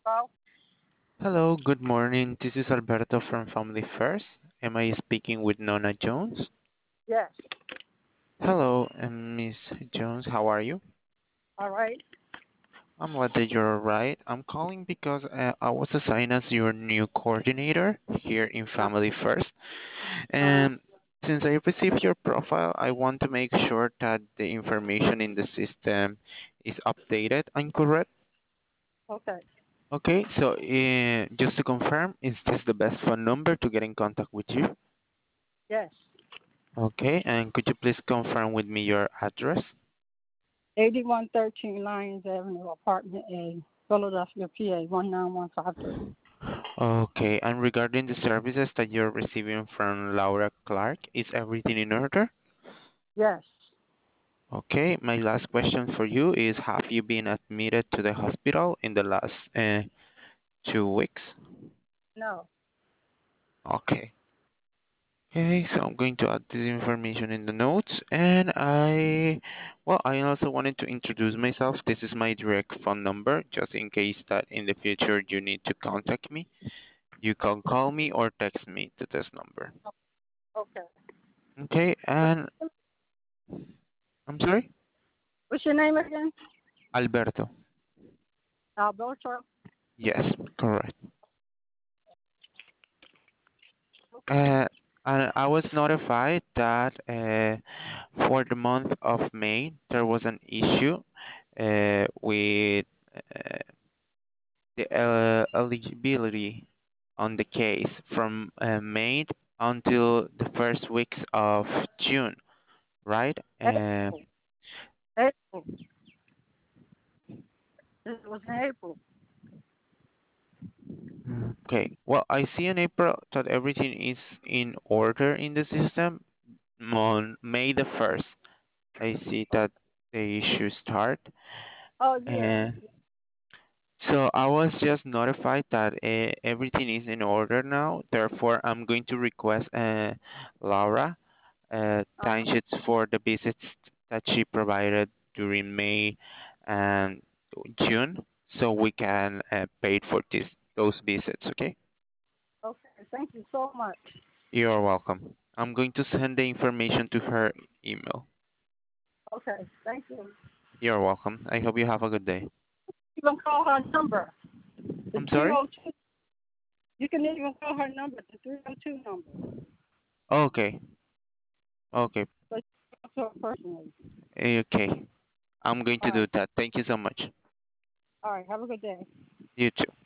Hello? Hello, good morning. This is Alberto from Family First. Am I speaking with Nona Jones? Yes. Hello, Miss Jones. How are you? All right. I'm glad that you're alright. I'm calling because I was assigned as your new coordinator here in Uh, Family First. uh, And since I received your profile, I want to make sure that the information in the system is updated and correct. okay. Okay, so just to confirm, is this the best phone number to get in contact with you? Yes. Okay, and could you please confirm with me your address? 8113 Lyons Avenue, Apartment A, Philadelphia, PA 19153. Okay, and regarding the services that you're receiving from Laura Clark, is everything in order? Yes. Okay, my last question for you is, have you been admitted to the hospital in the last 2 weeks? No. Okay. Okay, so I'm going to add this information in the notes, and I also wanted to introduce myself. This is my direct phone number, just in case that in the future you need to contact me. You can call me or text me to this number. Okay. Okay, and I'm sorry? What's your name again? Alberto. Alberto? Yes, correct. Okay. Uh, and I was notified that for the month of May there was an issue with uh, the eligibility on the case from May until the first weeks of June, right? April. April. It was in April. Okay. Well, I see in April that everything is in order in the system. On May the 1st, I see that the issue start. Oh, yeah. And so I was just notified that everything is in order now. Therefore, I'm going to request Laura timesheets for the visits that she provided during May and June, so we can pay for those visits. Okay. Okay. Thank you so much. You're welcome. I'm going to send the information to her email. Okay. Thank you. You're welcome. I hope you have a good day. You can call her number. The I'm sorry? 302. You can even call her number, the 302 number. Okay. Okay. So you can talk to her personally. Okay. I'm going All to do right. that. Thank you so much. All right. Have a good day. You too.